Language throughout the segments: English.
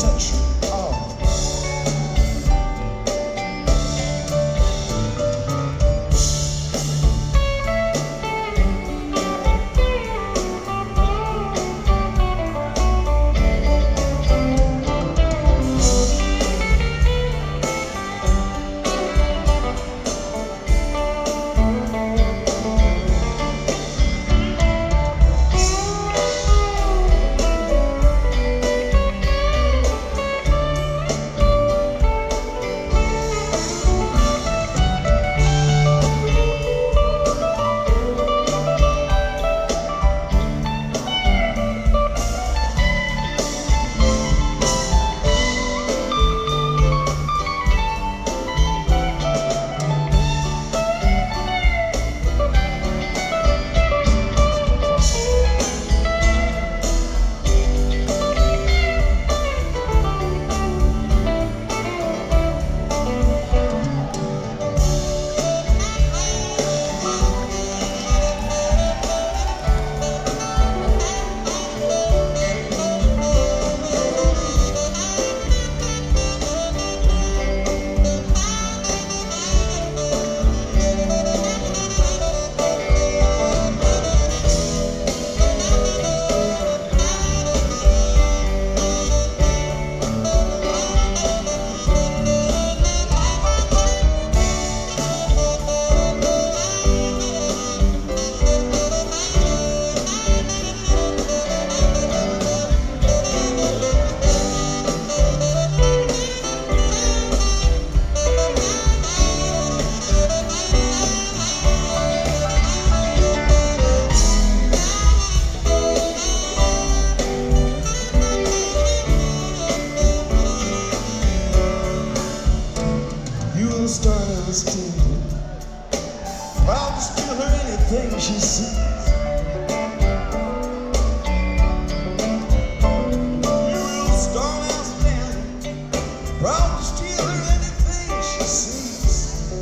touch you all. Stars too proud to steal her anything she sees. You'll start outstanding, proud to steal her anything she sees.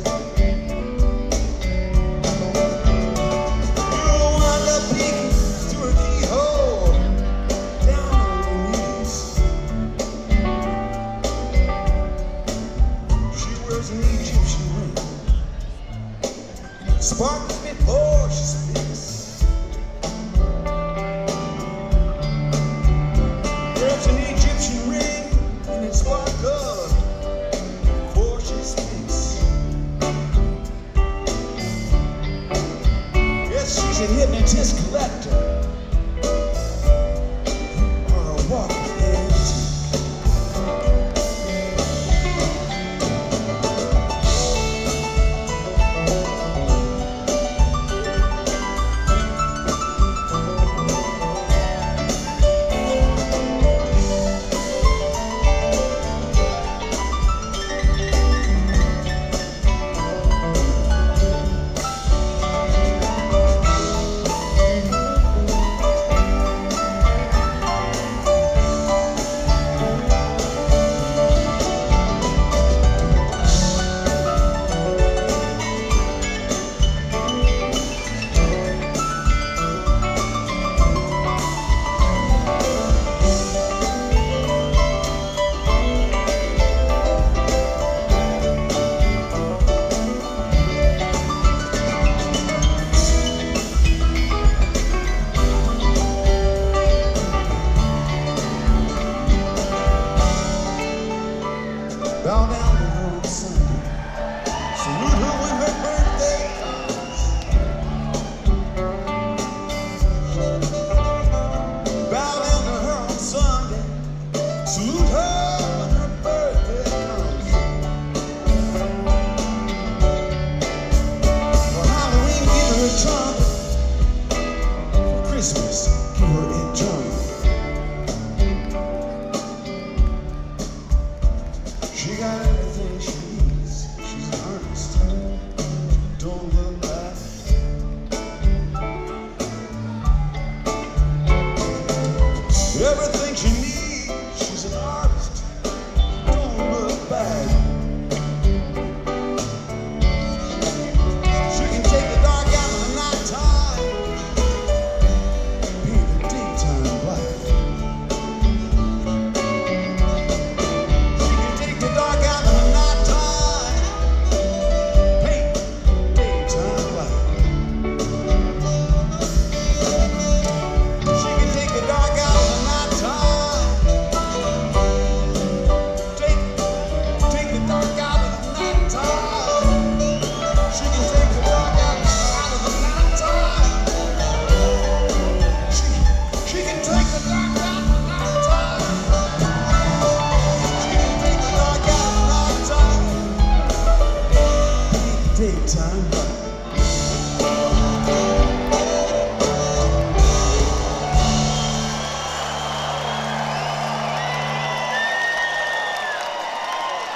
You'll wind up peeking through her keyhole, down on your knees. She wears an Egyptian ring, sparkles before she speaks. There's an Egyptian ring and it sparkles before she speaks. Yes, she's a hypnotist collector, or a walking antique. Bow down to her on Sunday, salute her when her birthday comes. Bow down to her on Sunday, salute her when her birthday comes. For Halloween, give her a trumpet. For Christmas, give her a drum. She got everything she needs. She's an artist. She don't look back. Everything she needs. She's an artist. She don't look back. She can take the dark out of the nighttime, paint the daytime black. time.